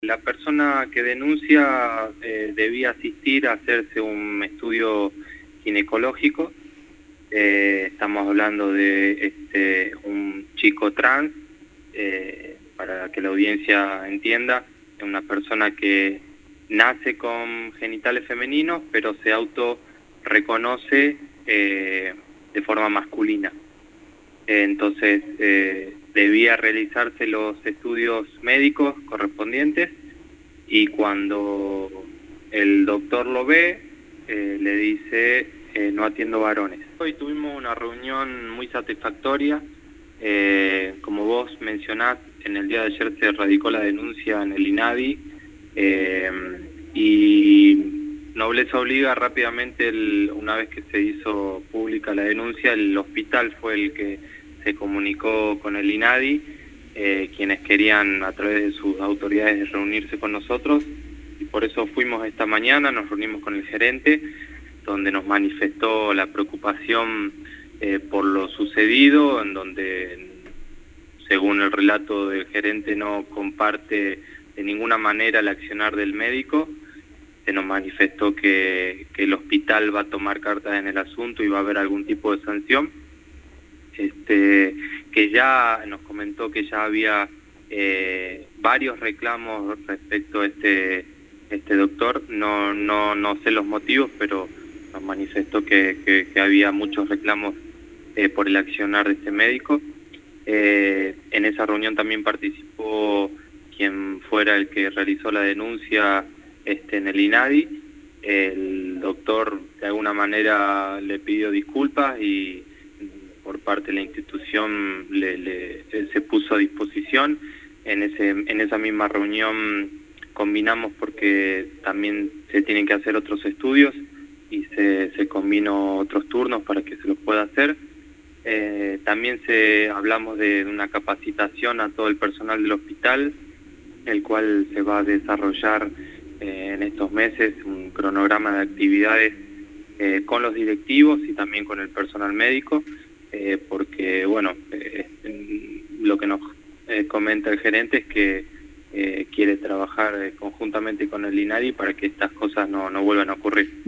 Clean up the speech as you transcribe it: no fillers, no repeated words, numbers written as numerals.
La persona que denuncia debía asistir a hacerse un estudio ginecológico. Estamos hablando de un chico trans, para que la audiencia entienda, es una persona que nace con genitales femeninos, pero se auto-reconoce de forma masculina. Entonces debía realizarse los estudios médicos correspondientes y cuando el doctor lo ve, le dice no atiendo varones. Hoy tuvimos una reunión muy satisfactoria. Como vos mencionás, en el día de ayer se radicó la denuncia en el INADI y Nobleza Obliga rápidamente, una vez que se hizo pública la denuncia, el hospital fue el que se comunicó con el INADI, quienes querían a través de sus autoridades reunirse con nosotros, y por eso fuimos esta mañana, nos reunimos con el gerente, donde nos manifestó la preocupación por lo sucedido, en donde, según el relato del gerente, no comparte de ninguna manera el accionar del médico. Se nos manifestó que el hospital va a tomar cartas en el asunto y va a haber algún tipo de sanción. Que ya nos comentó que ya había varios reclamos respecto a este doctor. No sé los motivos, pero nos manifestó que había muchos reclamos por el accionar de este médico. En esa reunión también participó quien fuera el que realizó la denuncia en el INADI. El doctor de alguna manera le pidió disculpas y por parte de la institución él se puso a disposición. En esa misma reunión combinamos, porque también se tienen que hacer otros estudios, y se combinó otros turnos para que se los pueda hacer. También hablamos de una capacitación a todo el personal del hospital, el cual se va a desarrollar en estos meses un cronograma de actividades con los directivos y también con el personal médico, porque bueno, lo que nos comenta el gerente es que quiere trabajar conjuntamente con el INADI para que estas cosas no vuelvan a ocurrir.